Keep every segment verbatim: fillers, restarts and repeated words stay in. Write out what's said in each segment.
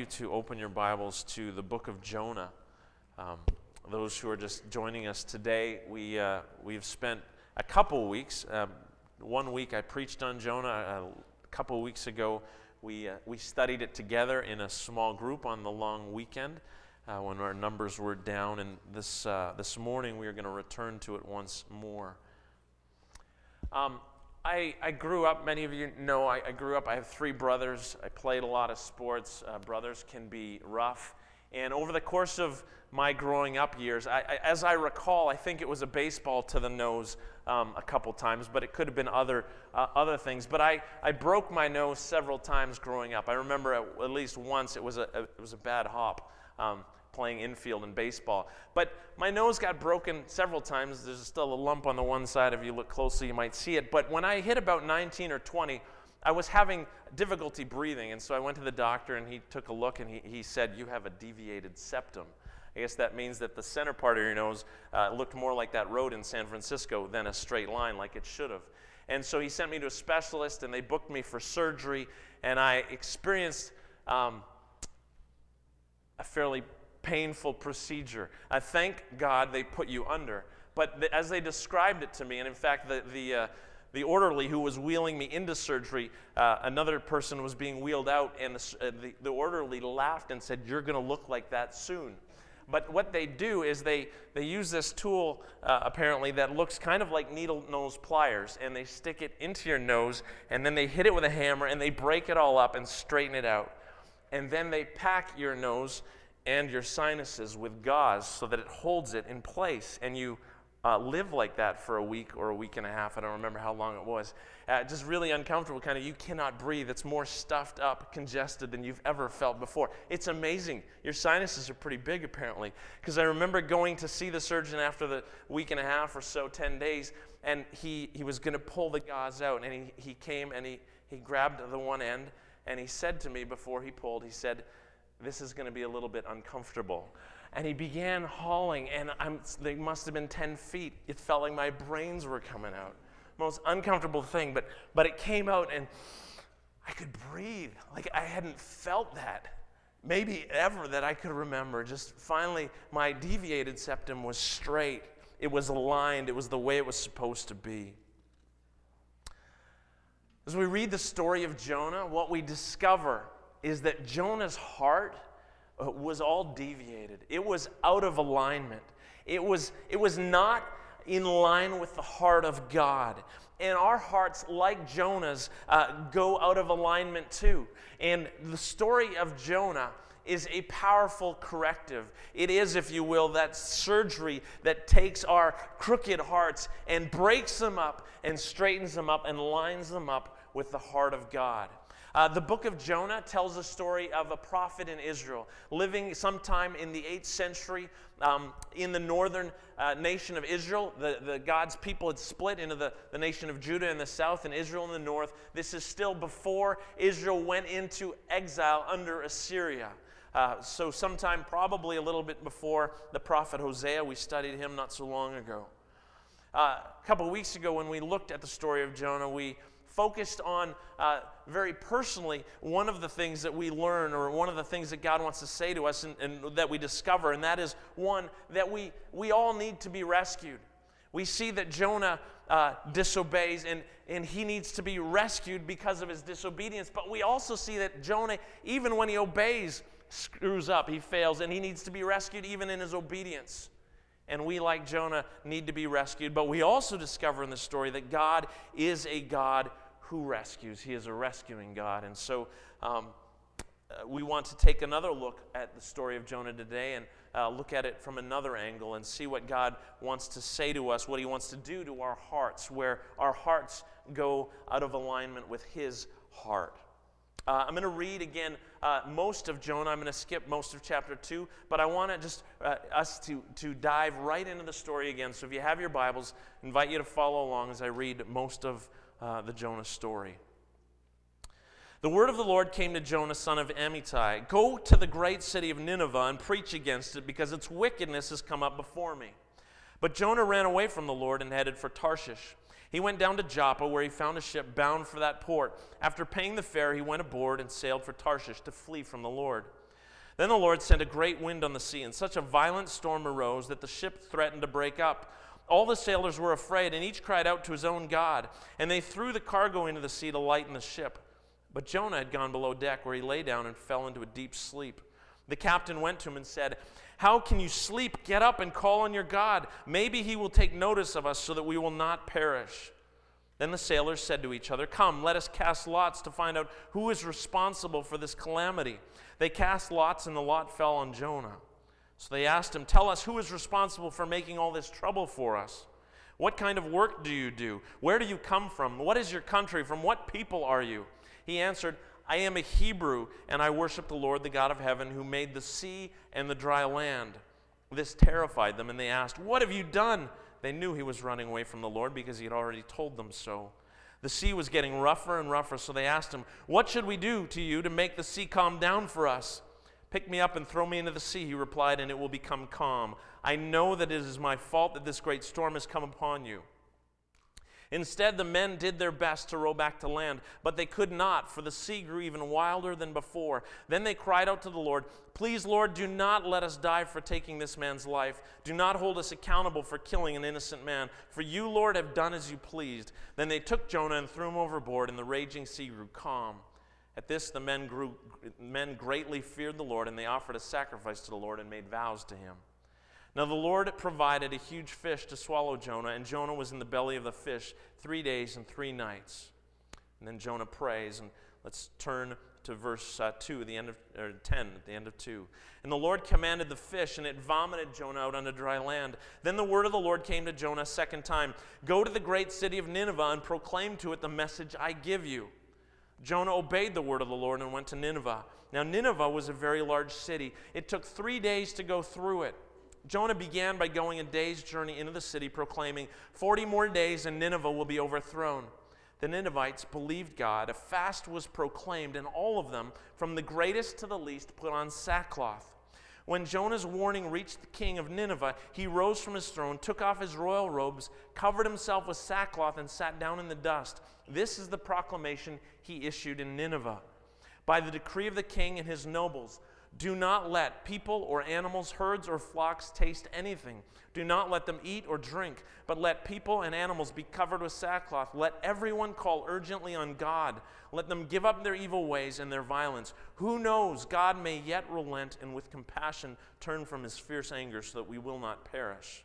to open your Bibles to the book of Jonah. Um, those who are just joining us today, we, uh, we've spent a couple weeks. Um, one week I preached on Jonah. A couple weeks ago, we, uh, we studied it together in a small group on the long weekend uh, when our numbers were down. And this, uh, this morning, we are going to return to it once more. Um, I, I grew up, many of you know, I, I grew up, I have three brothers. I played a lot of sports. Uh, brothers can be rough. And over the course of my growing up years, I, I, as I recall, I think it was a baseball to the nose um, a couple times, but it could have been other uh, other things. But I, I broke my nose several times growing up. I remember at, at least once it was a, a it was a bad hop. Um, playing infield in baseball. But my nose got broken several times. There's still a lump on the one side. If you look closely, you might see it. But when I hit about nineteen or twenty, I was having difficulty breathing. And so I went to the doctor, and he took a look, and he, he said, "You have a deviated septum." I guess that means that the center part of your nose uh, looked more like that road in San Francisco than a straight line like it should have. And so he sent me to a specialist, and they booked me for surgery. And I experienced um, a fairly painful procedure. I thank God they put you under. But the, as they described it to me, and in fact, the the, uh, the orderly who was wheeling me into surgery, uh, another person was being wheeled out, and the, uh, the, the orderly laughed and said, "You're going to look like that soon." But what they do is they, they use this tool, uh, apparently, that looks kind of like needle nose pliers, and they stick it into your nose, and then they hit it with a hammer, and they break it all up and straighten it out. And then they pack your nose and your sinuses with gauze so that it holds it in place, and you uh, live like that for a week or a week and a half. I don't remember how long it was. Uh, just really uncomfortable, kind of, you cannot breathe. It's more stuffed up, congested than you've ever felt before. It's amazing. Your sinuses are pretty big, apparently, because I remember going to see the surgeon after the week and a half or so, ten days, and he, he was going to pull the gauze out, and he, he came and he, he grabbed the one end, and he said to me before he pulled, he said, "This is going to be a little bit uncomfortable." And he began hauling, and I'm, they must have been ten feet. It felt like my brains were coming out. Most uncomfortable thing, but but it came out, and I could breathe. Like I hadn't felt that, maybe ever that I could remember. Just finally, my deviated septum was straight. It was aligned. It was the way it was supposed to be. As we read the story of Jonah, what we discover is that Jonah's heart was all deviated. It was out of alignment. It was, it was not in line with the heart of God. And our hearts, like Jonah's, uh, go out of alignment too. And the story of Jonah is a powerful corrective. It is, if you will, that surgery that takes our crooked hearts and breaks them up and straightens them up and lines them up with the heart of God. Uh, the book of Jonah tells a story of a prophet in Israel living sometime in the eighth century um, in the northern uh, nation of Israel. The, the God's people had split into the, the nation of Judah in the south and Israel in the north. This is still before Israel went into exile under Assyria. Uh, so sometime probably a little bit before the prophet Hosea. We studied him not so long ago. Uh, a couple of weeks ago when we looked at the story of Jonah, we focused on uh, very personally one of the things that we learn, or one of the things that God wants to say to us and, and that we discover, and that is one, that we, we all need to be rescued. We see that Jonah uh, disobeys, and, and he needs to be rescued because of his disobedience, but we also see that Jonah, even when he obeys, screws up, he fails, and he needs to be rescued even in his obedience. And we, like Jonah, need to be rescued, but we also discover in the story that God is a God who rescues. He is a rescuing God. And so um, uh, we want to take another look at the story of Jonah today and uh, look at it from another angle and see what God wants to say to us, what he wants to do to our hearts, where our hearts go out of alignment with his heart. Uh, I'm going to read again uh, most of Jonah. I'm going to skip most of chapter two, but I want to just uh, us to, to dive right into the story again. So if you have your Bibles, I invite you to follow along as I read most of Uh, the Jonah story. The word of the Lord came to Jonah, son of Amittai. Go to the great city of Nineveh and preach against it, because its wickedness has come up before me. But Jonah ran away from the Lord and headed for Tarshish. He went down to Joppa, where he found a ship bound for that port. After paying the fare, he went aboard and sailed for Tarshish to flee from the Lord. Then the Lord sent a great wind on the sea, and such a violent storm arose that the ship threatened to break up. All the sailors were afraid, and each cried out to his own God. And they threw the cargo into the sea to lighten the ship. But Jonah had gone below deck, where he lay down and fell into a deep sleep. The captain went to him and said, "How can you sleep? Get up and call on your God. Maybe he will take notice of us so that we will not perish." Then the sailors said to each other, "Come, let us cast lots to find out who is responsible for this calamity." They cast lots, and the lot fell on Jonah. So they asked him, "Tell us, who is responsible for making all this trouble for us? What kind of work do you do? Where do you come from? What is your country? From what people are you?" He answered, "I am a Hebrew, and I worship the Lord, the God of heaven, who made the sea and the dry land." This terrified them, and they asked, "What have you done?" They knew he was running away from the Lord because he had already told them so. The sea was getting rougher and rougher, so they asked him, "What should we do to you to make the sea calm down for us?" "Pick me up and throw me into the sea," he replied, "and it will become calm. I know that it is my fault that this great storm has come upon you." Instead, the men did their best to row back to land, but they could not, for the sea grew even wilder than before. Then they cried out to the Lord, "Please, Lord, do not let us die for taking this man's life. Do not hold us accountable for killing an innocent man, for you, Lord, have done as you pleased." Then they took Jonah and threw him overboard, and the raging sea grew calm. At this, the men, grew, men greatly feared the Lord, and they offered a sacrifice to the Lord and made vows to him. Now the Lord provided a huge fish to swallow Jonah, and Jonah was in the belly of the fish three days and three nights. And then Jonah prays, and let's turn to verse uh, two, the end of or ten, at the end of two. "And the Lord commanded the fish, and it vomited Jonah out onto dry land. Then the word of the Lord came to Jonah a second time. 'Go to the great city of Nineveh and proclaim to it the message I give you.' Jonah obeyed the word of the Lord and went to Nineveh. Now Nineveh was a very large city. It took three days to go through it. Jonah began by going a day's journey into the city, proclaiming, 'Forty more days and Nineveh will be overthrown.' The Ninevites believed God. A fast was proclaimed, and all of them, from the greatest to the least, put on sackcloth. When Jonah's warning reached the king of Nineveh, he rose from his throne, took off his royal robes, covered himself with sackcloth, and sat down in the dust. This is the proclamation he issued in Nineveh. By the decree of the king and his nobles, do not let people or animals, herds or flocks taste anything. Do not let them eat or drink, but let people and animals be covered with sackcloth. Let everyone call urgently on God. Let them give up their evil ways and their violence. Who knows, God may yet relent and with compassion turn from his fierce anger so that we will not perish."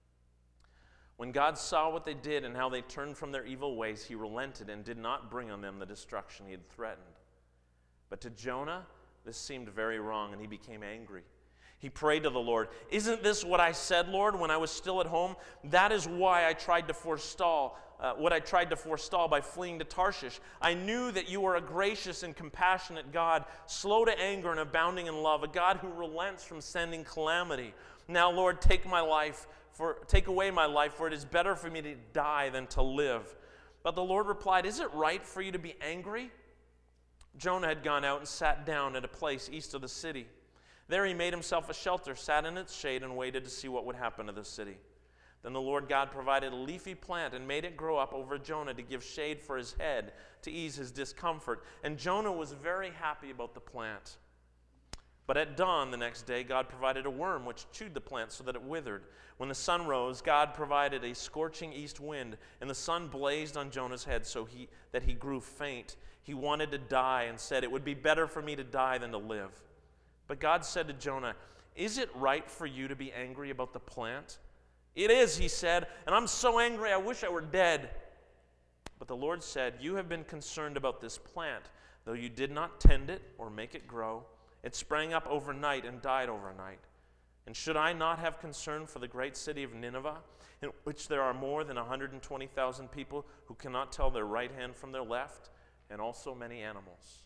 When God saw what they did and how they turned from their evil ways, he relented and did not bring on them the destruction he had threatened. But to Jonah, this seemed very wrong, and he became angry. He prayed to the Lord, "Isn't this what I said, Lord, when I was still at home? That is why I tried to forestall, uh, what I tried to forestall by fleeing to Tarshish. I knew that you are a gracious and compassionate God, slow to anger and abounding in love, a God who relents from sending calamity. Now, Lord, take my life, for take away my life, for it is better for me to die than to live." But the Lord replied, "Is it right for you to be angry?" Jonah had gone out and sat down at a place east of the city. There he made himself a shelter, sat in its shade, and waited to see what would happen to the city. Then the Lord God provided a leafy plant and made it grow up over Jonah to give shade for his head, to ease his discomfort. And Jonah was very happy about the plant. But at dawn the next day, God provided a worm which chewed the plant so that it withered. When the sun rose, God provided a scorching east wind, and the sun blazed on Jonah's head so he, that he grew faint. He wanted to die and said, "It would be better for me to die than to live." But God said to Jonah, "Is it right for you to be angry about the plant?" "It is," he said, "and I'm so angry I wish I were dead." But the Lord said, "You have been concerned about this plant, though you did not tend it or make it grow. It sprang up overnight and died overnight. And should I not have concern for the great city of Nineveh, in which there are more than one hundred twenty thousand people who cannot tell their right hand from their left, and also many animals?"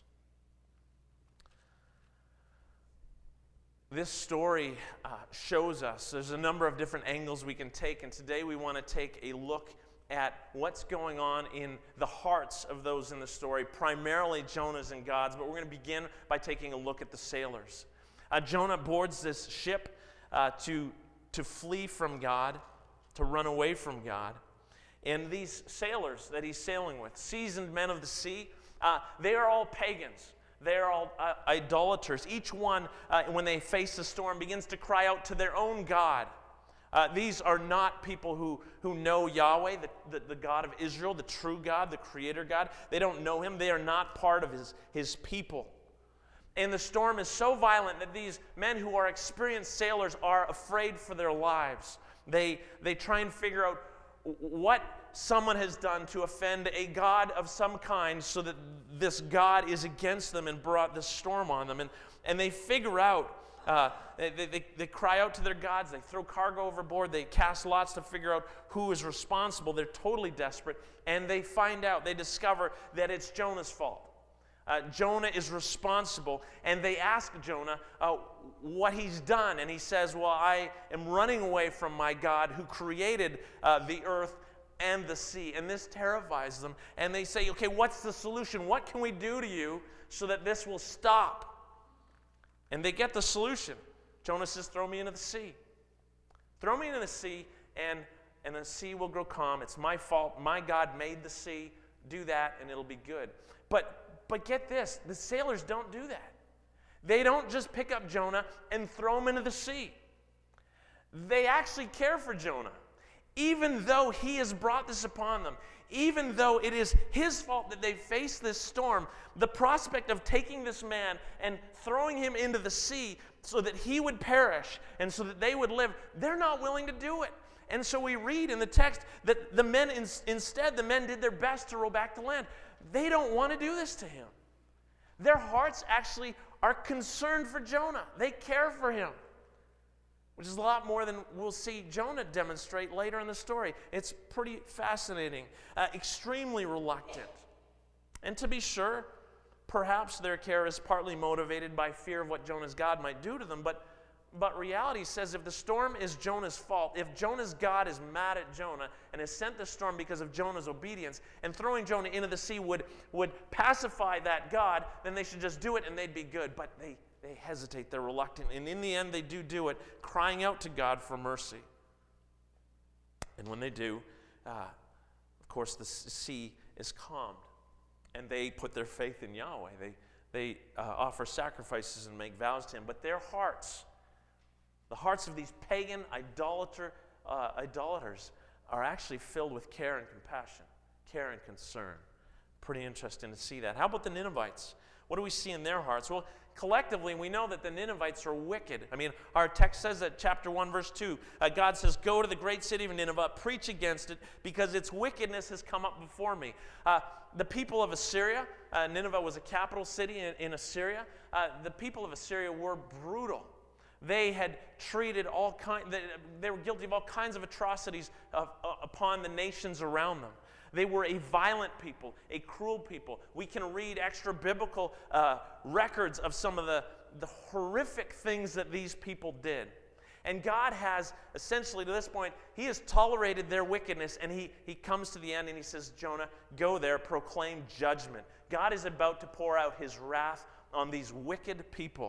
This story uh, shows us there's a number of different angles we can take, and today we want to take a look at what's going on in the hearts of those in the story, primarily Jonah's and God's, but we're going to begin by taking a look at the sailors. Uh, Jonah boards this ship uh, to, to flee from God, to run away from God, and these sailors that he's sailing with, seasoned men of the sea, uh, they are all pagans. They are all uh, idolaters. Each one, uh, when they face the storm, begins to cry out to their own God. Uh, these are not people who, who know Yahweh, the, the, the God of Israel, the true God, the creator God. They don't know him. They are not part of his, his people. And the storm is so violent that these men who are experienced sailors are afraid for their lives. They, they try and figure out what someone has done to offend a God of some kind so that this God is against them and brought this storm on them. And, and they figure out, uh, they, they, they cry out to their gods, they throw cargo overboard, they cast lots to figure out who is responsible. They're totally desperate. And they find out, they discover that it's Jonah's fault. Uh, Jonah is responsible, and they ask Jonah uh, what he's done, and he says, well, I am running away from my God who created uh, the earth and the sea, and this terrifies them, and they say, okay, what's the solution? What can we do to you so that this will stop? And they get the solution. Jonah says, throw me into the sea. Throw me into the sea, and, and the sea will grow calm. It's my fault. My God made the sea. Do that, and it'll be good. But But get this, the sailors don't do that. They don't just pick up Jonah and throw him into the sea. They actually care for Jonah. Even though he has brought this upon them, even though it is his fault that they face this storm, the prospect of taking this man and throwing him into the sea so that he would perish and so that they would live, they're not willing to do it. And so we read in the text that the men, in, instead, the men did their best to row back to land. They don't want to do this to him. Their hearts actually are concerned for Jonah. They care for him, which is a lot more than we'll see Jonah demonstrate later in the story. It's pretty fascinating, uh, extremely reluctant. And to be sure, perhaps their care is partly motivated by fear of what Jonah's God might do to them, but But reality says if the storm is Jonah's fault, if Jonah's God is mad at Jonah and has sent the storm because of Jonah's obedience, and throwing Jonah into the sea would, would pacify that God, then they should just do it and they'd be good. But they, they hesitate, they're reluctant. And in the end, they do do it, crying out to God for mercy. And when they do, uh, of course, the sea is calmed. And they put their faith in Yahweh. They, they uh, offer sacrifices and make vows to him. But their hearts... The hearts of these pagan idolater, uh, idolaters are actually filled with care and compassion, care and concern. Pretty interesting to see that. How about the Ninevites? What do we see in their hearts? Well, collectively, we know that the Ninevites are wicked. I mean, our text says that, chapter one, verse two, uh, God says, go to the great city of Nineveh, preach against it, because its wickedness has come up before me. Uh, the people of Assyria, uh, Nineveh was a capital city in, in Assyria. Uh, the people of Assyria were brutal. They had treated all kind. They, they were guilty of all kinds of atrocities of, uh, upon the nations around them. They were a violent people, a cruel people. We can read extra biblical uh, records of some of the, the horrific things that these people did. And God has, essentially to this point, he has tolerated their wickedness, and he, he comes to the end and he says, Jonah, go there, proclaim judgment. God is about to pour out his wrath on these wicked people.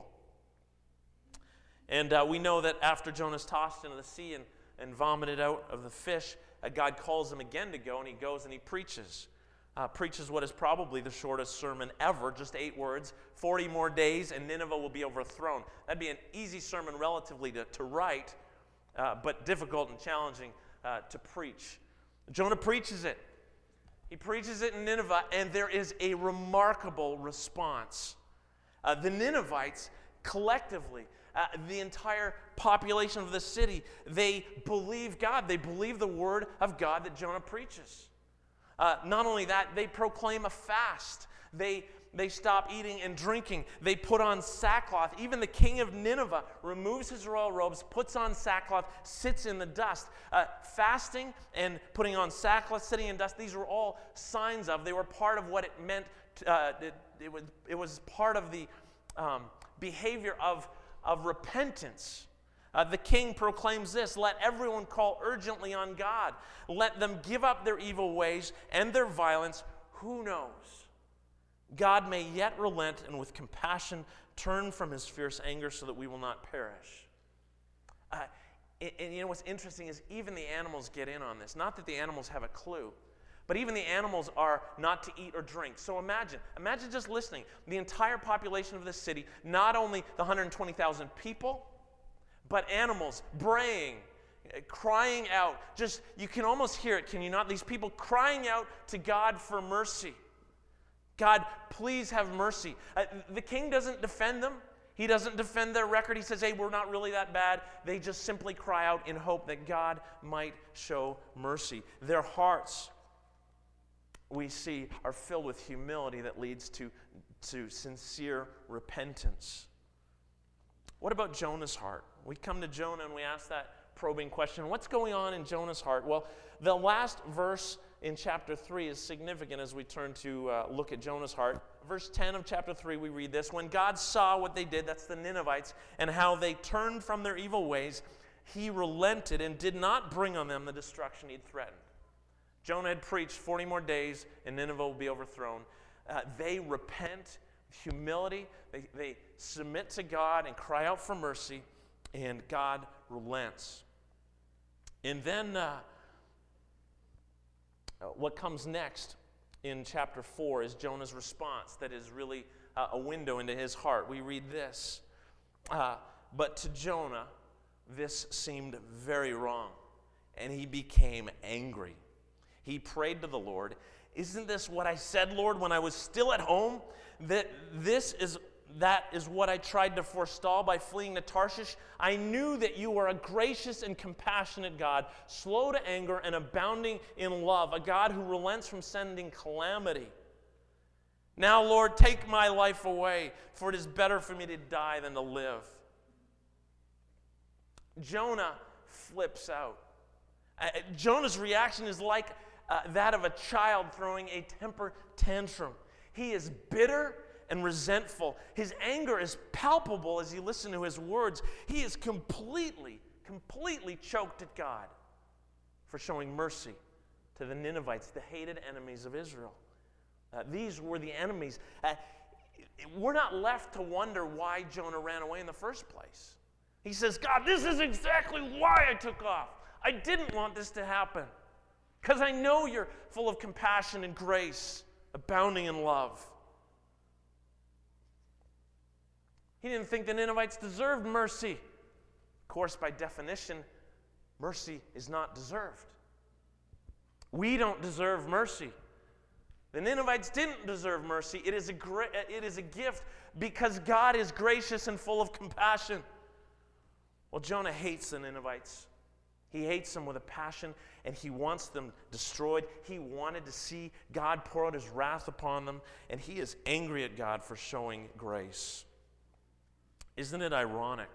And uh, we know that after Jonah's tossed into the sea and, and vomited out of the fish, uh, God calls him again to go, and he goes and he preaches. Uh, preaches what is probably the shortest sermon ever, just eight words, forty more days, and Nineveh will be overthrown. That'd be an easy sermon relatively to, to write, uh, but difficult and challenging uh, to preach. Jonah preaches it. He preaches it in Nineveh, and there is a remarkable response. Uh, the Ninevites, collectively, Uh, the entire population of the city, they believe God. They believe the word of God that Jonah preaches. Uh, not only that, they proclaim a fast. They, they stop eating and drinking. They put on sackcloth. Even the king of Nineveh removes his royal robes, puts on sackcloth, sits in the dust. Uh, fasting and putting on sackcloth, sitting in dust, these were all signs of, they were part of what it meant. To, uh, it, it, was, it was part of the um, behavior of of repentance. Uh, the king proclaims this, let everyone call urgently on God. Let them give up their evil ways and their violence. Who knows? God may yet relent and with compassion turn from his fierce anger so that we will not perish. Uh, and, and you know what's interesting is even the animals get in on this. Not that the animals have a clue, But even the animals are not to eat or drink. So imagine, imagine just listening. The entire population of this city, not only the one hundred twenty thousand people, but animals braying, crying out. Just, you can almost hear it, can you not? These people crying out to God for mercy. God, please have mercy. Uh, the king doesn't defend them. He doesn't defend their record. He says, hey, we're not really that bad. They just simply cry out in hope that God might show mercy. Their hearts, we see, are filled with humility that leads to, to sincere repentance. What about Jonah's heart? We come to Jonah and we ask that probing question. What's going on in Jonah's heart? Well, the last verse in chapter three is significant as we turn to uh, look at Jonah's heart. Verse ten of chapter three, we read this. When God saw what they did, that's the Ninevites, and how they turned from their evil ways, he relented and did not bring on them the destruction he'd threatened. Jonah had preached forty more days and Nineveh will be overthrown. Uh, they repent with humility. They, they submit to God and cry out for mercy, and God relents. And then uh, what comes next in chapter four is Jonah's response that is really uh, a window into his heart. We read this. Uh, but to Jonah, this seemed very wrong, and he became angry. He prayed to the Lord, isn't this what I said, Lord, when I was still at home? That this is that is what I tried to forestall by fleeing to Tarshish. I knew that you are a gracious and compassionate God, slow to anger and abounding in love, a God who relents from sending calamity. Now, Lord, take my life away, for it is better for me to die than to live. Jonah flips out. Uh, Jonah's reaction is like uh, that of a child throwing a temper tantrum. He is bitter and resentful. His anger is palpable as you listen to his words. He is completely, completely choked at God for showing mercy to the Ninevites, the hated enemies of Israel. Uh, these were the enemies. Uh, we're not left to wonder why Jonah ran away in the first place. He says, God, this is exactly why I took off. I didn't want this to happen because I know you're full of compassion and grace, abounding in love. He didn't think the Ninevites deserved mercy. Of course, by definition, mercy is not deserved. We don't deserve mercy. The Ninevites didn't deserve mercy. It is a gra- it is a gift because God is gracious and full of compassion. Well, Jonah hates the Ninevites. He hates them with a passion, and he wants them destroyed. He wanted to see God pour out his wrath upon them, and he is angry at God for showing grace. Isn't it ironic?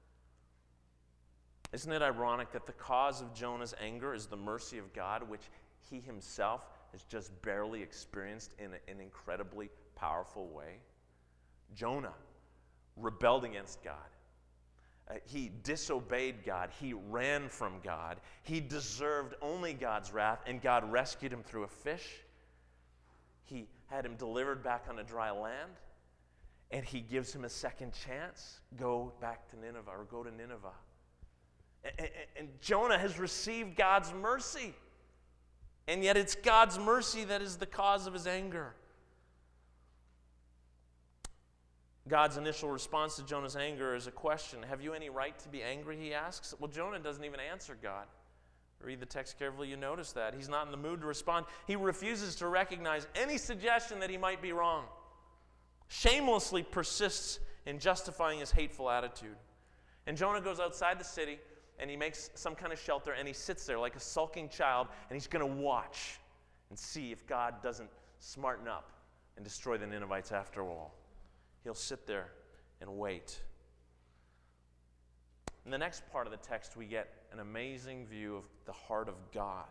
Isn't it ironic that the cause of Jonah's anger is the mercy of God, which he himself has just barely experienced in an incredibly powerful way? Jonah rebelled against God. Uh, he disobeyed God. He ran from God. He deserved only God's wrath, and God rescued him through a fish. He had him delivered back on a dry land, and he gives him a second chance. Go back to Nineveh, or go to Nineveh. And, and, and Jonah has received God's mercy, and yet it's God's mercy that is the cause of his anger. God's initial response to Jonah's anger is a question. Have you any right to be angry, he asks. Well, Jonah doesn't even answer God. Read the text carefully, you notice that. He's not in the mood to respond. He refuses to recognize any suggestion that he might be wrong. Shamelessly persists in justifying his hateful attitude. And Jonah goes outside the city, and he makes some kind of shelter, and he sits there like a sulking child, and he's going to watch and see if God doesn't smarten up and destroy the Ninevites after all. He'll sit there and wait. In the next part of the text, we get an amazing view of the heart of God.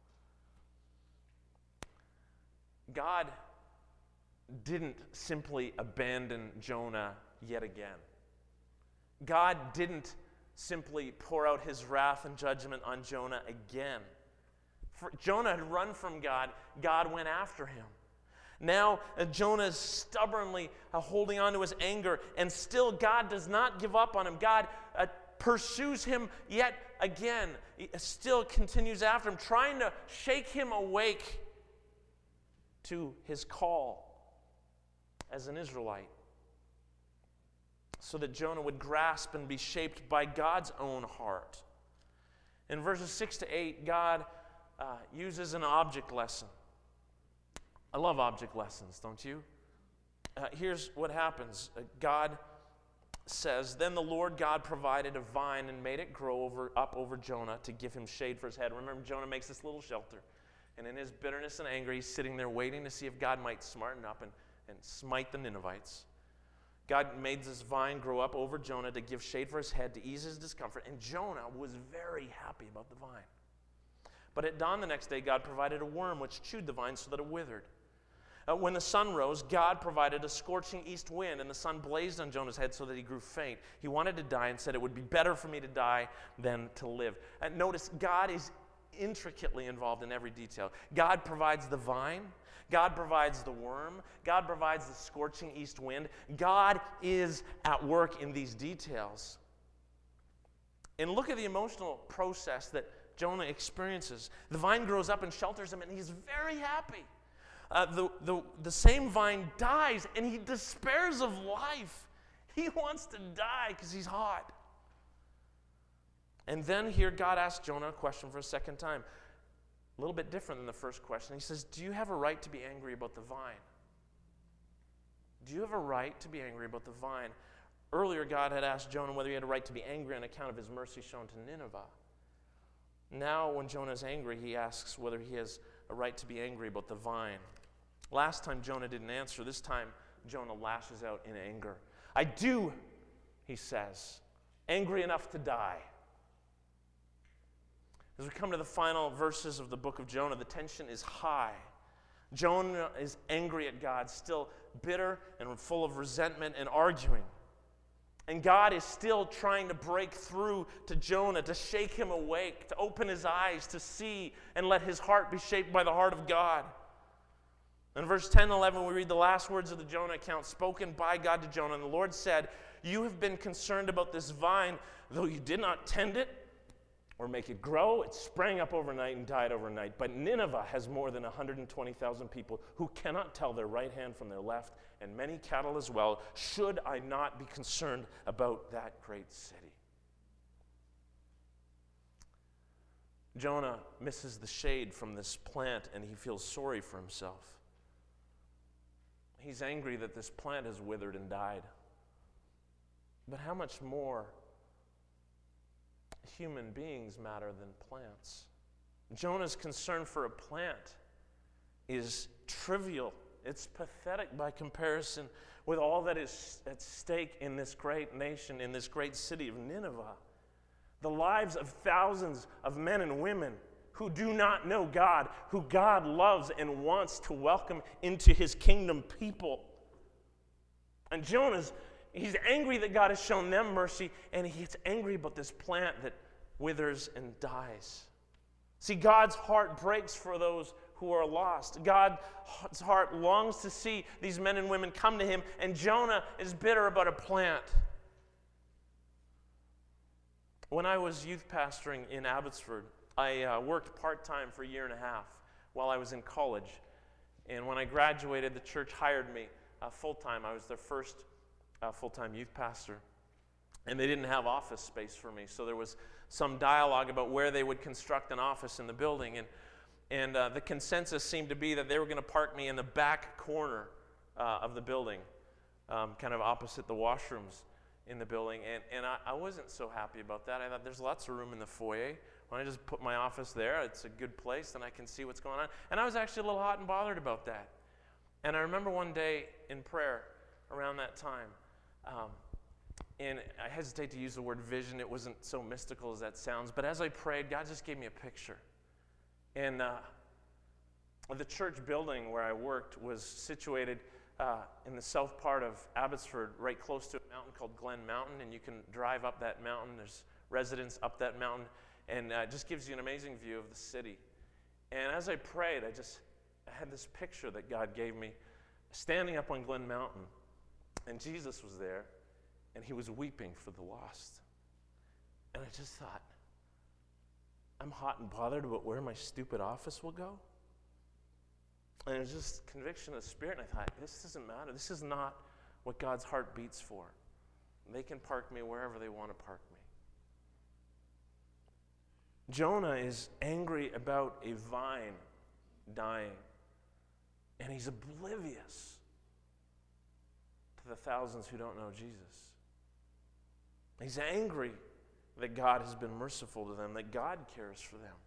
God didn't simply abandon Jonah yet again. God didn't simply pour out his wrath and judgment on Jonah again. For Jonah had run from God. God went after him. Now uh, Jonah is stubbornly uh, holding on to his anger, and still God does not give up on him. God uh, pursues him yet again. He still continues after him, trying to shake him awake to his call as an Israelite, so that Jonah would grasp and be shaped by God's own heart. In verses six to eight, God uh, uses an object lesson. I love object lessons, don't you? Uh, here's what happens. Uh, God says, "Then the Lord God provided a vine and made it grow over, up over Jonah to give him shade for his head." Remember, Jonah makes this little shelter. And in his bitterness and anger, he's sitting there waiting to see if God might smarten up and, and smite the Ninevites. God made this vine grow up over Jonah to give shade for his head, to ease his discomfort. And Jonah was very happy about the vine. But at dawn the next day, God provided a worm which chewed the vine so that it withered. Uh, when the sun rose, God provided a scorching east wind, and the sun blazed on Jonah's head so that he grew faint. He wanted to die and said, "It would be better for me to die than to live." And notice, God is intricately involved in every detail. God provides the vine. God provides the worm. God provides the scorching east wind. God is at work in these details. And look at the emotional process that Jonah experiences. The vine grows up and shelters him, and he's very happy. Uh, the, the, the same vine dies, and he despairs of life. He wants to die because he's hot. And then here God asks Jonah a question for a second time. A little bit different than the first question. He says, "Do you have a right to be angry about the vine?" Do you have a right to be angry about the vine? Earlier, God had asked Jonah whether he had a right to be angry on account of his mercy shown to Nineveh. Now, when Jonah is angry, he asks whether he has a right to be angry about the vine. Last time Jonah didn't answer. This time Jonah lashes out in anger. "I do," he says, "angry enough to die." As we come to the final verses of the book of Jonah, the tension is high. Jonah is angry at God, still bitter and full of resentment and arguing. And God is still trying to break through to Jonah, to shake him awake, to open his eyes, to see and let his heart be shaped by the heart of God. In verse ten and eleven, we read the last words of the Jonah account spoken by God to Jonah. And the Lord said, "You have been concerned about this vine, though you did not tend it or make it grow. It sprang up overnight and died overnight. But Nineveh has more than one hundred twenty thousand people who cannot tell their right hand from their left, and many cattle as well. Should I not be concerned about that great city?" Jonah misses the shade from this plant, and he feels sorry for himself. He's angry that this plant has withered and died. But how much more human beings matter than plants? Jonah's concern for a plant is trivial. It's pathetic by comparison with all that is at stake in this great nation, in this great city of Nineveh. The lives of thousands of men and women who do not know God, who God loves and wants to welcome into his kingdom people. And Jonah's, he's angry that God has shown them mercy, and he gets angry about this plant that withers and dies. See, God's heart breaks for those who are lost. God's heart longs to see these men and women come to him, and Jonah is bitter about a plant. When I was youth pastoring in Abbotsford, I uh, worked part-time for a year and a half while I was in college. And when I graduated, the church hired me uh, full-time. I was their first uh, full-time youth pastor. And they didn't have office space for me, so there was some dialogue about where they would construct an office in the building. And, and uh, the consensus seemed to be that they were going to park me in the back corner uh, of the building, um, kind of opposite the washrooms in the building. And, and I, I wasn't so happy about that. I thought, there's lots of room in the foyer. When I just put my office there, it's a good place, and I can see what's going on. And I was actually a little hot and bothered about that. And I remember one day in prayer around that time, um, and I hesitate to use the word vision. It wasn't so mystical as that sounds. But as I prayed, God just gave me a picture. And uh, the church building where I worked was situated uh, in the south part of Abbotsford, right close to a mountain called Glen Mountain. And you can drive up that mountain. There's residents up that mountain. And uh, it just gives you an amazing view of the city. And as I prayed, I just I had this picture that God gave me, standing up on Glen Mountain. And Jesus was there. And he was weeping for the lost. And I just thought, I'm hot and bothered about where my stupid office will go. And it was just conviction of the Spirit, and I thought, this doesn't matter. This is not what God's heart beats for. They can park me wherever they want to park me. Jonah is angry about a vine dying, and he's oblivious to the thousands who don't know Jesus. He's angry that God has been merciful to them, that God cares for them.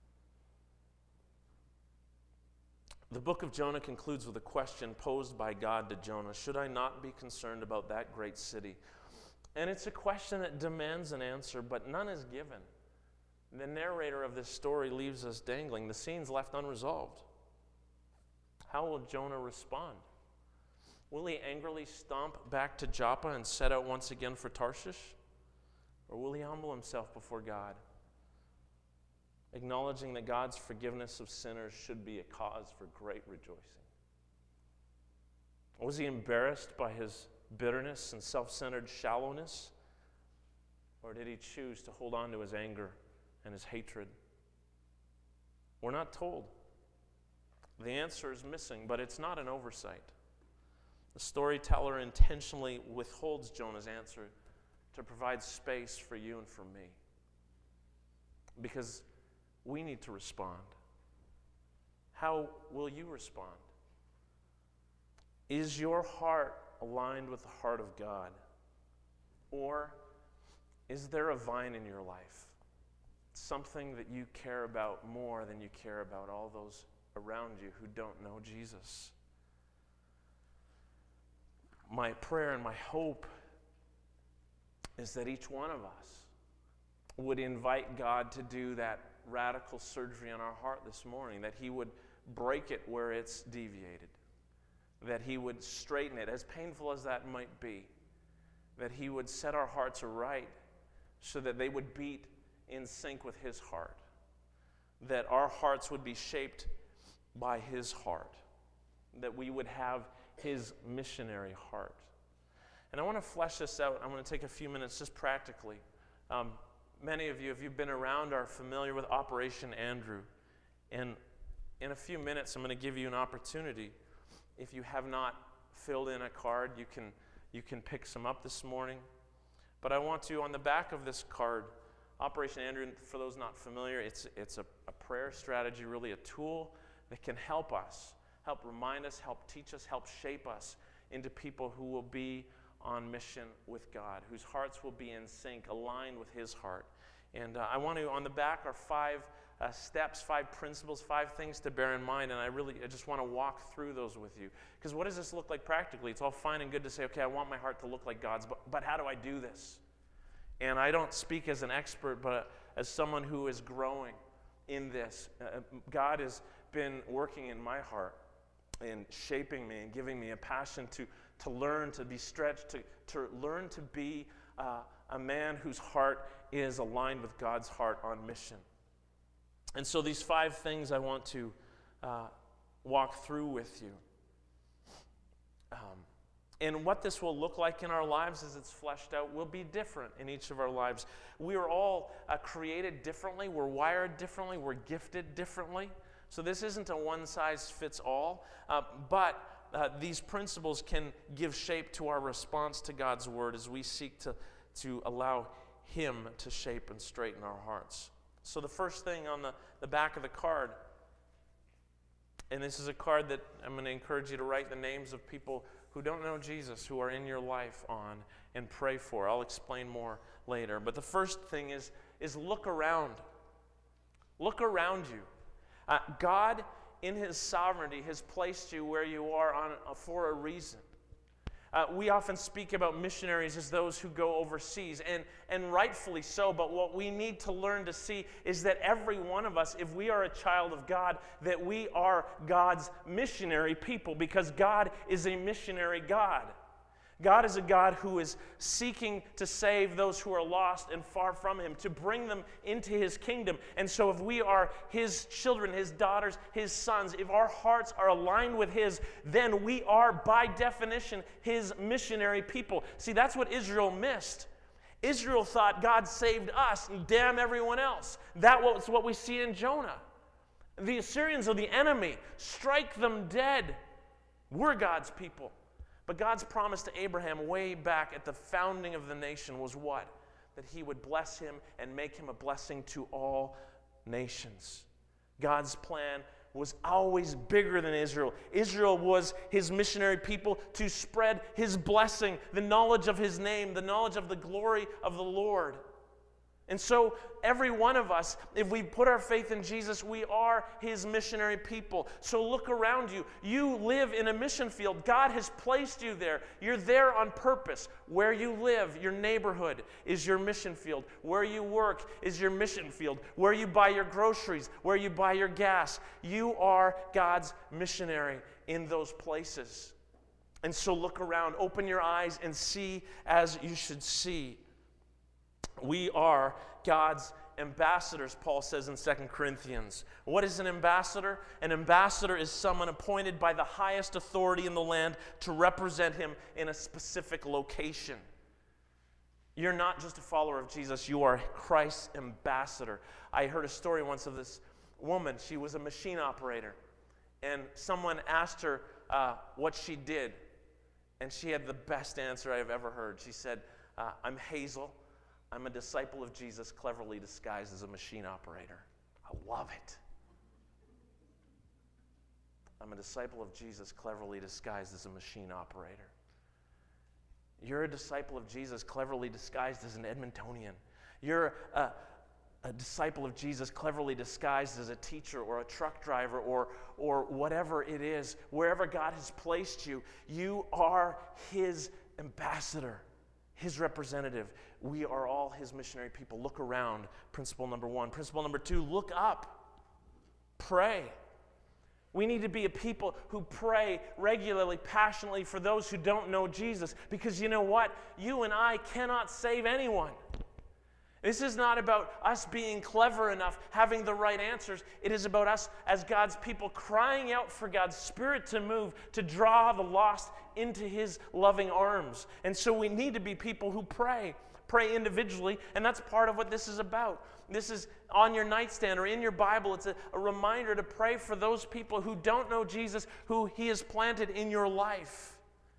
The book of Jonah concludes with a question posed by God to Jonah: should I not be concerned about that great city? And it's a question that demands an answer, but none is given. The narrator of this story leaves us dangling. The scene's left unresolved. How will Jonah respond? Will he angrily stomp back to Joppa and set out once again for Tarshish? Or will he humble himself before God, acknowledging that God's forgiveness of sinners should be a cause for great rejoicing? Was he embarrassed by his bitterness and self-centered shallowness? Or did he choose to hold on to his anger and his hatred? We're not told. The answer is missing, but it's not an oversight. The storyteller intentionally withholds Jonah's answer to provide space for you and for me, because we need to respond. How will you respond? Is your heart aligned with the heart of God? Or is there a vine in your life? Something that you care about more than you care about all those around you who don't know Jesus? My prayer and my hope is that each one of us would invite God to do that radical surgery on our heart this morning, that he would break it where it's deviated, that he would straighten it, as painful as that might be, that he would set our hearts aright so that they would beat in sync with his heart, that our hearts would be shaped by his heart, that we would have his missionary heart. And I want to flesh this out. I'm going to take a few minutes just practically. Um, many of you, if you've been around, are familiar with Operation Andrew. And in a few minutes, I'm going to give you an opportunity. If you have not filled in a card, you can, you can pick some up this morning. But I want to, on the back of this card, Operation Andrew, for those not familiar, it's, it's a, a prayer strategy, really a tool that can help us, help remind us, help teach us, help shape us into people who will be on mission with God, whose hearts will be in sync, aligned with his heart. And uh, I want to, on the back are five uh, steps, five principles, five things to bear in mind, and I really I just want to walk through those with you. Because what does this look like practically? It's all fine and good to say, okay, I want my heart to look like God's, but, but how do I do this? And I don't speak as an expert, but as someone who is growing in this. Uh, God has been working in my heart and shaping me and giving me a passion to, to learn, to be stretched, to, to learn to be uh, a man whose heart is aligned with God's heart on mission. And so these five things I want to uh, walk through with you. Um, and what this will look like in our lives as it's fleshed out will be different in each of our lives. We are all uh, created differently. We're wired differently. We're gifted differently. So this isn't a one-size-fits-all, uh, but uh, these principles can give shape to our response to God's word as we seek to, to allow him to shape and straighten our hearts. So the first thing on the, the back of the card, and this is a card that I'm going to encourage you to write the names of people who don't know Jesus, who are in your life on, and pray for. I'll explain more later. But the first thing is, is look around. Look around you. Uh, God, in his sovereignty, has placed you where you are on, uh, for a reason. Uh, we often speak about missionaries as those who go overseas, and, and rightfully so, but what we need to learn to see is that every one of us, if we are a child of God, that we are God's missionary people, because God is a missionary God. God is a God who is seeking to save those who are lost and far from him, to bring them into his kingdom. And so if we are his children, his daughters, his sons, if our hearts are aligned with his, then we are by definition his missionary people. See, that's what Israel missed. Israel thought God saved us and damn everyone else. That was what we see in Jonah. The Assyrians are the enemy. Strike them dead. We're God's people. But God's promise to Abraham way back at the founding of the nation was what? That he would bless him and make him a blessing to all nations. God's plan was always bigger than Israel. Israel was his missionary people to spread his blessing, the knowledge of his name, the knowledge of the glory of the Lord. And so every one of us, if we put our faith in Jesus, we are his missionary people. So look around you. You live in a mission field. God has placed you there. You're there on purpose. Where you live, your neighborhood, is your mission field. Where you work is your mission field. Where you buy your groceries, where you buy your gas, you are God's missionary in those places. And so look around, open your eyes, and see as you should see. We are God's ambassadors, Paul says in Second Corinthians. What is an ambassador? An ambassador is someone appointed by the highest authority in the land to represent him in a specific location. You're not just a follower of Jesus, you are Christ's ambassador. I heard a story once of this woman. She was a machine operator, and someone asked her uh, what she did, and she had the best answer I've ever heard. She said, uh, I'm Hazel. I'm a disciple of Jesus, cleverly disguised as a machine operator. I love it. I'm a disciple of Jesus, cleverly disguised as a machine operator. You're a disciple of Jesus, cleverly disguised as an Edmontonian. You're a, a disciple of Jesus, cleverly disguised as a teacher or a truck driver or, or whatever it is. Wherever God has placed you, you are his ambassador, his representative. We are all his missionary people. Look around. Principle number one. Principle number two, look up. Pray. We need to be a people who pray regularly, passionately for those who don't know Jesus. Because you know what? You and I cannot save anyone. This is not about us being clever enough, having the right answers. It is about us as God's people crying out for God's Spirit to move, to draw the lost into his loving arms. And so we need to be people who pray. Pray individually, and that's part of what this is about. This is on your nightstand or in your Bible. It's a, a reminder to pray for those people who don't know Jesus, who he has planted in your life.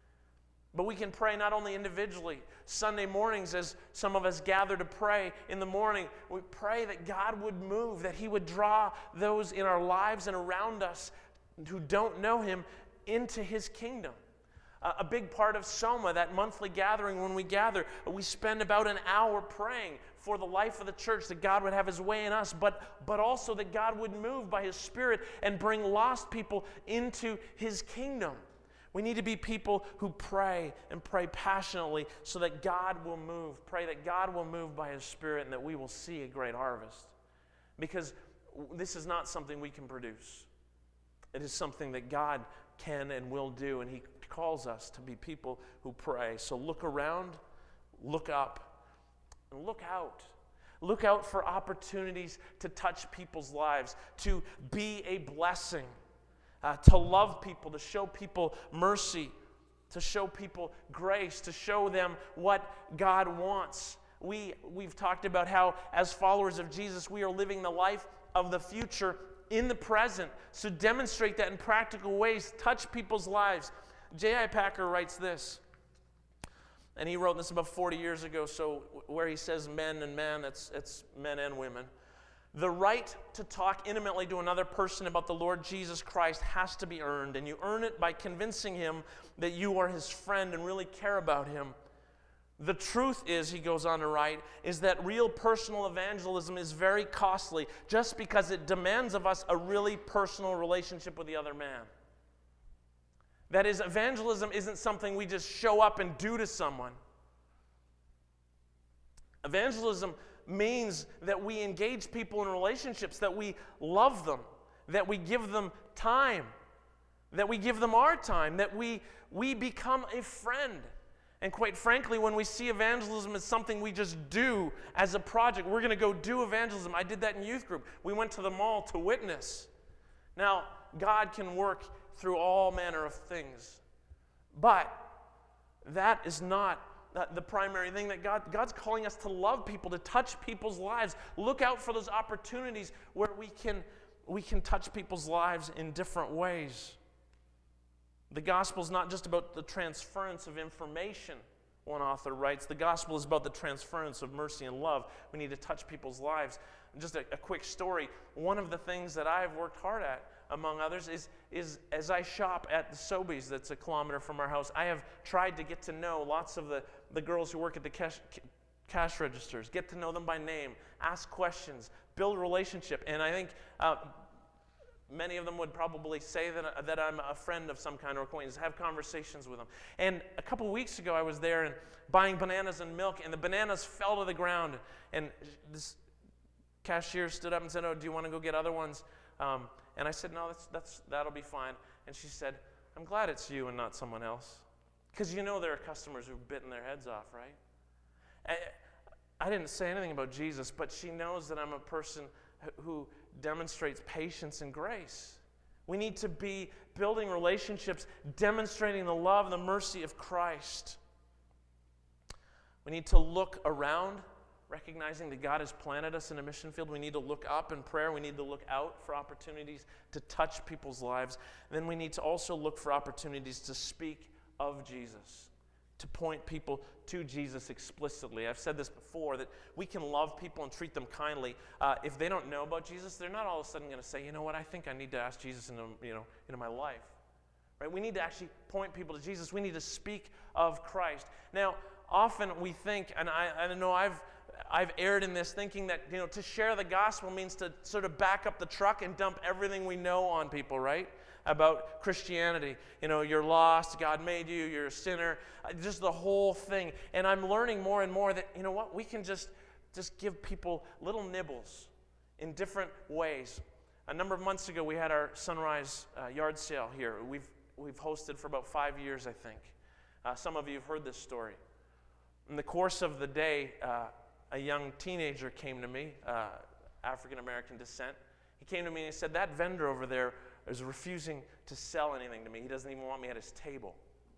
But we can pray not only individually. Sunday mornings, as some of us gather to pray in the morning, we pray that God would move, that he would draw those in our lives and around us who don't know him into his kingdom. A big part of Soma, that monthly gathering when we gather, we spend about an hour praying for the life of the church, that God would have his way in us, but, but also that God would move by his Spirit and bring lost people into his kingdom. We need to be people who pray and pray passionately so that God will move. Pray that God will move by his Spirit and that we will see a great harvest. Because this is not something we can produce. It is something that God can and will do, and he calls us to be people who pray. So look around, look up, and look out. Look out for opportunities to touch people's lives, to be a blessing, uh, to love people, to show people mercy, to show people grace, to show them what God wants. We, we've talked about how, as followers of Jesus, we are living the life of the future in the present. So demonstrate that in practical ways. Touch people's lives. J I Packer writes this, and he wrote this about forty years ago, so where he says men and man, it's, it's men and women. The right to talk intimately to another person about the Lord Jesus Christ has to be earned, and you earn it by convincing him that you are his friend and really care about him. The truth is, he goes on to write, is that real personal evangelism is very costly just because it demands of us a really personal relationship with the other man. That is, evangelism isn't something we just show up and do to someone. Evangelism means that we engage people in relationships, that we love them, that we give them time, that we give them our time, that we, we become a friend. And quite frankly, when we see evangelism as something we just do as a project, we're going to go do evangelism. I did that in youth group. We went to the mall to witness. Now, God can work through all manner of things. But that is not the primary thing. That God, God's calling us to love people, to touch people's lives. Look out for those opportunities where we can we can touch people's lives in different ways. The gospel is not just about the transference of information, one author writes. The gospel is about the transference of mercy and love. We need to touch people's lives. Just a, a quick story. One of the things that I've worked hard at, among others, is, is as I shop at the Sobeys that's a kilometer from our house, I have tried to get to know lots of the, the girls who work at the cash, cash registers, get to know them by name, ask questions, build a relationship. And I think uh, many of them would probably say that, that I'm a friend of some kind or acquaintance, have conversations with them. And a couple weeks ago, I was there and buying bananas and milk, and the bananas fell to the ground. And this cashier stood up and said, "Oh, do you want to go get other ones?" Um, and I said, "No, that's, that's, that'll be fine." And she said, "I'm glad it's you and not someone else." Because you know there are customers who've bitten their heads off, right? I, I didn't say anything about Jesus, but she knows that I'm a person who demonstrates patience and grace. We need to be building relationships, demonstrating the love and the mercy of Christ. We need to look around, recognizing that God has planted us in a mission field. We need to look up in prayer. We need to look out for opportunities to touch people's lives. And then we need to also look for opportunities to speak of Jesus, to point people to Jesus explicitly. I've said this before, that we can love people and treat them kindly. Uh, if they don't know about Jesus, they're not all of a sudden going to say, "You know what, I think I need to ask Jesus into, you know, into my life." Right? We need to actually point people to Jesus. We need to speak of Christ. Now, often we think, and I, I know I've I've erred in this, thinking that, you know, to share the gospel means to sort of back up the truck and dump everything we know on people, right? About Christianity. You know, you're lost, God made you, you're a sinner, just the whole thing. And I'm learning more and more that, you know what, we can just, just give people little nibbles in different ways. A number of months ago, we had our Sunrise uh, yard sale here. We've, we've hosted for about five years, I think. Uh, some of you have heard this story. In the course of the day, uh, a young teenager came to me, uh, African-American descent. He came to me and he said, "That vendor over there is refusing to sell anything to me. He doesn't even want me at his table."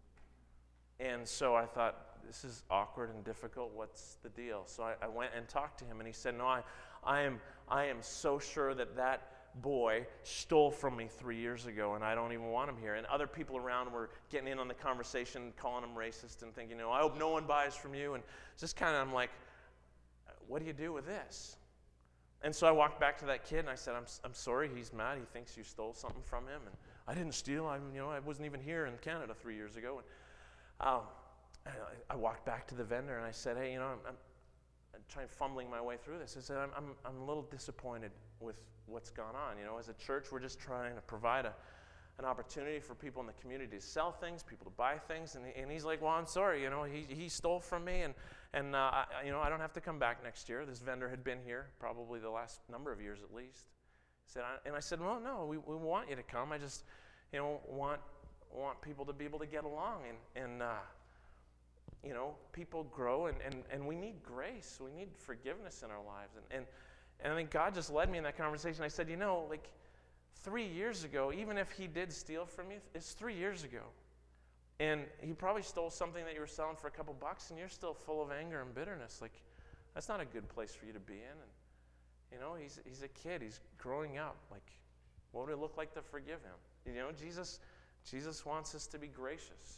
And so I thought, this is awkward and difficult. What's the deal? So I, I went and talked to him, and he said, "No, I, I am, I am so sure that that boy stole from me three years ago, and I don't even want him here." And other people around were getting in on the conversation, calling him racist, and thinking, you know, "I hope no one buys from you." And just kind of, I'm like, what do you do with this? And so I walked back to that kid and I said, I'm, I'm sorry, he's mad. He thinks you stole something from him. And I didn't steal. I, you know, I wasn't even here in Canada three years ago. And um, I, I walked back to the vendor and I said, "Hey, you know, I'm, I'm, I'm trying fumbling my way through this." I said, I'm, I'm, I'm a little disappointed with what's gone on. You know, as a church, we're just trying to provide a, an opportunity for people in the community to sell things, people to buy things. And, and he's like, "Well, I'm sorry, you know, he, he stole from me, and, and uh, I, you know, I don't have to come back next year." This vendor had been here probably the last number of years at least. He said, I, and I said, "Well, no, we, we want you to come. I just, you know, want want people to be able to get along. And, and uh, you know, people grow, and, and, and we need grace. We need forgiveness in our lives." And, and, and I think God just led me in that conversation. I said, you know, like, three years ago, even if he did steal from you, it's three years ago. And he probably stole something that you were selling for a couple bucks, and you're still full of anger and bitterness. Like, that's not a good place for you to be in. And, you know, he's he's a kid. He's growing up. Like, what would it look like to forgive him? You know, Jesus Jesus wants us to be gracious.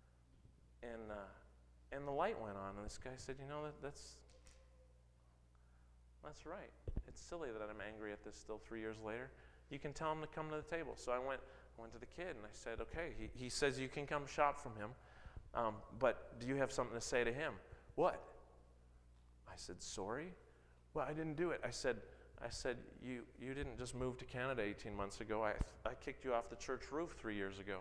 And uh, and the light went on, and this guy said, you know, that, that's that's right. It's silly that I'm angry at this still three years later. You can tell him to come to the table. So I went I went to the kid, and I said, okay, he, he says you can come shop from him, um, but do you have something to say to him? What? I said, sorry? Well, I didn't do it. I said, I said, you you didn't just move to Canada eighteen months ago. I, I kicked you off the church roof three years ago.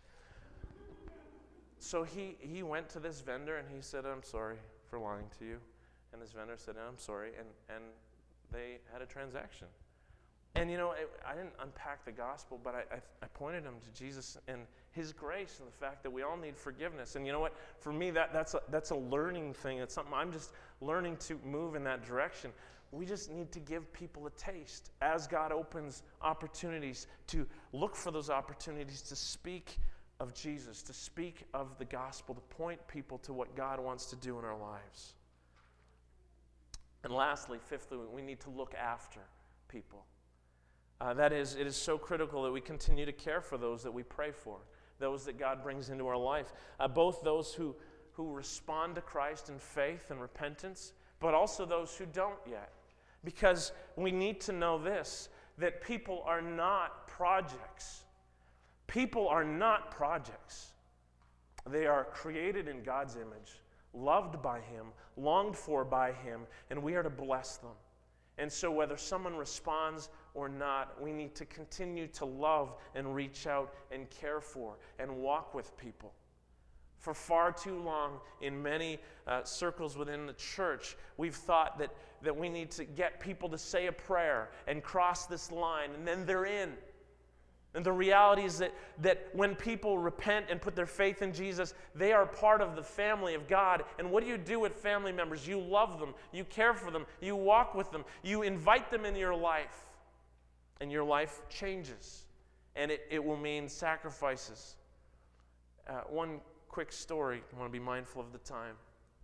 So he, he went to this vendor, and he said, I'm sorry for lying to you. And this vendor said, I'm sorry, and, and they had a transaction. And, you know, it, I didn't unpack the gospel, but I, I, I pointed him to Jesus and his grace and the fact that we all need forgiveness. And you know what? For me, that, that's, a, that's a learning thing. It's something I'm just learning to move in that direction. We just need to give people a taste as God opens opportunities, to look for those opportunities to speak of Jesus, to speak of the gospel, to point people to what God wants to do in our lives. And lastly, fifthly, we need to look after people. Uh, that is, it is so critical that we continue to care for those that we pray for, those that God brings into our life, uh, both those who, who respond to Christ in faith and repentance, but also those who don't yet. Because we need to know this, that people are not projects. People are not projects. They are created in God's image, loved by Him, longed for by Him, and we are to bless them. And so whether someone responds or not, we need to continue to love and reach out and care for and walk with people. For far too long, in many uh, circles within the church, we've thought that, that we need to get people to say a prayer and cross this line, and then they're in. And the reality is that, that when people repent and put their faith in Jesus, they are part of the family of God. And what do you do with family members? You love them, you care for them, you walk with them, you invite them into your life. And your life changes. And it, it will mean sacrifices. Uh, one quick story, I want to be mindful of the time.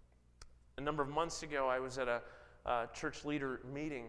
A number of months ago, I was at a, a church leader meeting,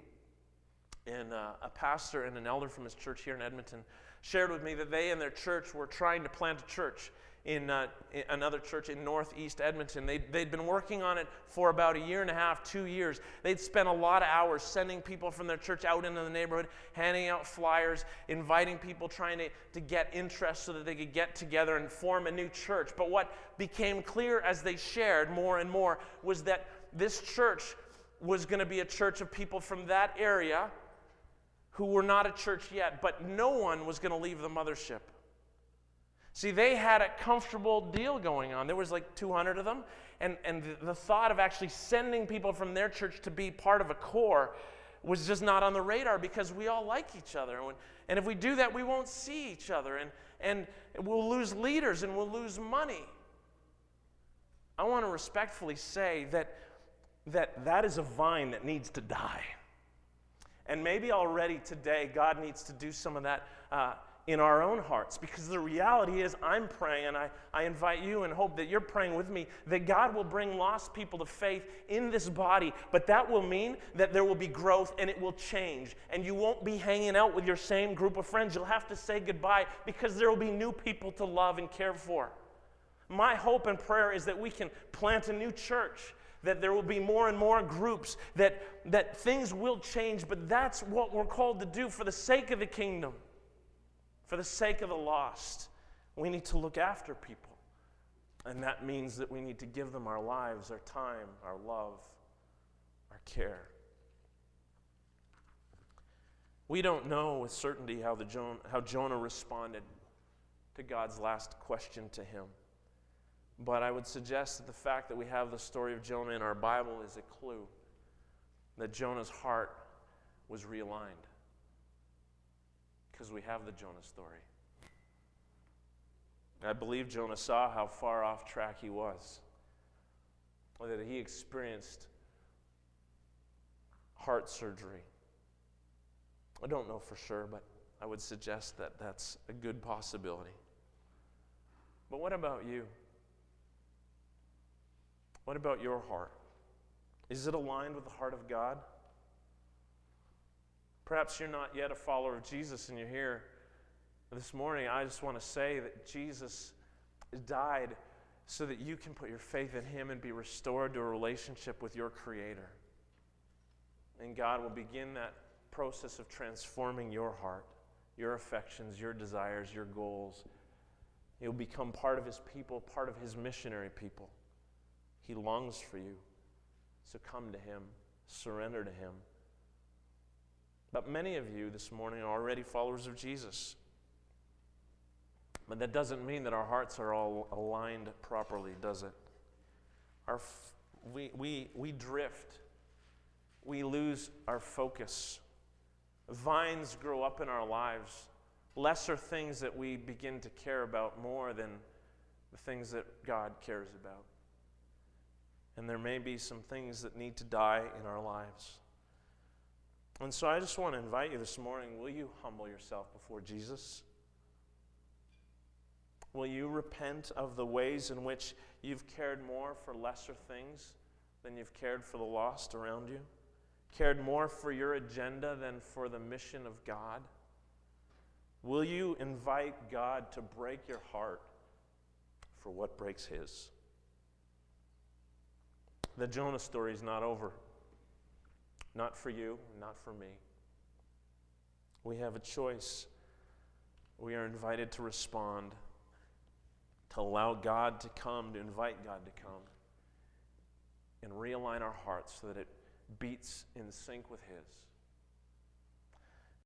and uh, a pastor and an elder from his church here in Edmonton shared with me that they and their church were trying to plant a church in, uh, in another church in northeast Edmonton. They'd, they'd been working on it for about a year and a half, two years. They'd spent a lot of hours sending people from their church out into the neighborhood, handing out flyers, inviting people, trying to, to get interest so that they could get together and form a new church. But what became clear as they shared more and more was that this church was going to be a church of people from that area who were not a church yet, but no one was going to leave the mothership. See, they had a comfortable deal going on. There was like two hundred of them, and, and the, the thought of actually sending people from their church to be part of a core was just not on the radar, because we all like each other. And, when, and if we do that, we won't see each other, and, and we'll lose leaders, and we'll lose money. I want to respectfully say that that, that is a vine that needs to die. And maybe already today, God needs to do some of that uh, in our own hearts. Because the reality is, I'm praying, and I, I invite you and hope that you're praying with me, that God will bring lost people to faith in this body. But that will mean that there will be growth, and it will change. And you won't be hanging out with your same group of friends. You'll have to say goodbye, because there will be new people to love and care for. My hope and prayer is that we can plant a new church, that there will be more and more groups, that, that things will change, but that's what we're called to do for the sake of the kingdom, for the sake of the lost. We need to look after people, and that means that we need to give them our lives, our time, our love, our care. We don't know with certainty how, the Jonah, how Jonah responded to God's last question to him. But I would suggest that the fact that we have the story of Jonah in our Bible is a clue that Jonah's heart was realigned, because we have the Jonah story. I believe Jonah saw how far off track he was, that he experienced heart surgery. I don't know for sure, but I would suggest that that's a good possibility. But what about you? What about your heart? Is it aligned with the heart of God? Perhaps you're not yet a follower of Jesus and you're here this morning. I just want to say that Jesus died so that you can put your faith in Him and be restored to a relationship with your Creator. And God will begin that process of transforming your heart, your affections, your desires, your goals. You'll become part of His people, part of His missionary people. He longs for you. So come to Him, surrender to Him. But many of you this morning are already followers of Jesus. But that doesn't mean that our hearts are all aligned properly, does it? Our f- we, we, we drift. We lose our focus. Vines grow up in our lives. Lesser things that we begin to care about more than the things that God cares about. And there may be some things that need to die in our lives. And so I just want to invite you this morning, will you humble yourself before Jesus? Will you repent of the ways in which you've cared more for lesser things than you've cared for the lost around you? Cared more for your agenda than for the mission of God? Will you invite God to break your heart for what breaks his? The Jonah story is not over. Not for you, not for me. We have a choice. We are invited to respond, to allow God to come, to invite God to come, and realign our hearts so that it beats in sync with his.